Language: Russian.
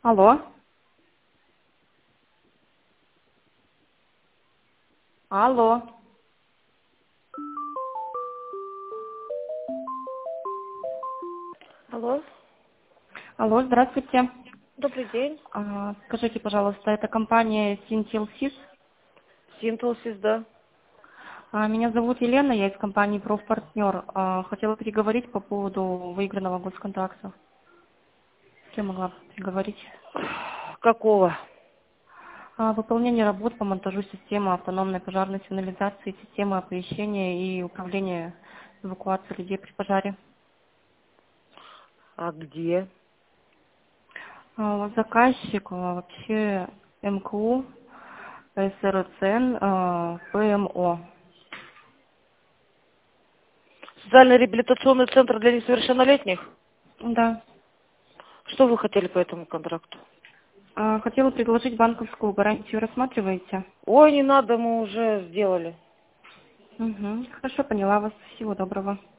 Алло. Алло. Алло, Алло, здравствуйте. добрый день. Скажите, пожалуйста, это компания Синтилсис? Синтелсис, да. Меня зовут Елена, я из компании Профпартнер. Хотела переговорить по поводу выигранного госконтракта. С кем могла бы переговорить? Какого? Выполнение работ по монтажу системы автономной пожарной сигнализации, системы оповещения и управления эвакуацией людей при пожаре. А где? Заказчик вообще МКУ, СРЦН, ПМО. Социально-реабилитационный центр для несовершеннолетних? Да. Что вы хотели по этому контракту? Хотела предложить банковскую гарантию. Рассматриваете? Ой, не надо, мы уже сделали. Угу. Хорошо, поняла вас. Всего доброго.